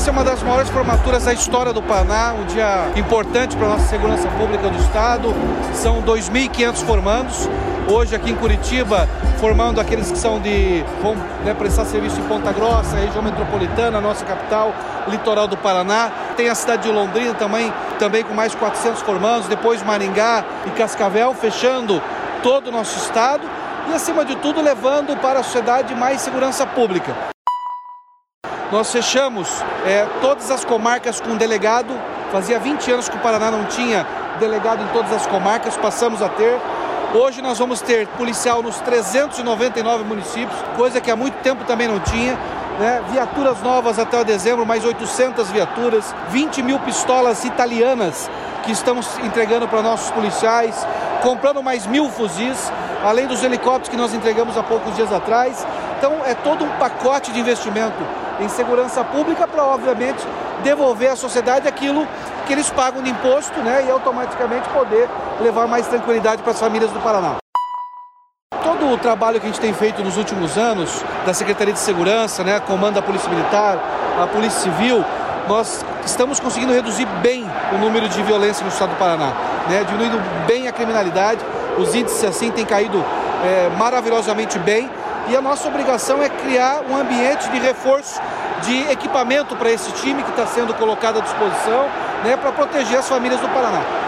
Essa é uma das maiores formaturas da história do Paraná, um dia importante para a nossa segurança pública do Estado. São 2.500 formandos. Hoje aqui em Curitiba, formando aqueles que são vão prestar serviço em Ponta Grossa, região metropolitana, nossa capital, litoral do Paraná. Tem a cidade de Londrina também com mais de 400 formandos, depois Maringá e Cascavel, fechando todo o nosso estado e, acima de tudo, levando para a sociedade mais segurança pública. Nós fechamos todas as comarcas com delegado. Fazia 20 anos que o Paraná não tinha delegado em todas as comarcas, passamos a ter. Hoje nós vamos ter policial nos 399 municípios, coisa que há muito tempo também não tinha. Viaturas novas até dezembro, mais 800 viaturas, 20 mil pistolas italianas que estamos entregando para nossos policiais, comprando mais 1.000 fuzis, além dos helicópteros que nós entregamos há poucos dias atrás. Então é todo um pacote de investimento em segurança pública para, obviamente, devolver à sociedade aquilo que eles pagam de imposto, e automaticamente poder levar mais tranquilidade para as famílias do Paraná. Todo o trabalho que a gente tem feito nos últimos anos, da Secretaria de Segurança, comando da Polícia Militar, a Polícia Civil, nós estamos conseguindo reduzir bem o número de violência no estado do Paraná, diminuindo bem a criminalidade, os índices assim têm caído maravilhosamente bem, e a nossa obrigação é criar um ambiente de reforço de equipamento para esse time que está sendo colocado à disposição, para proteger as famílias do Paraná.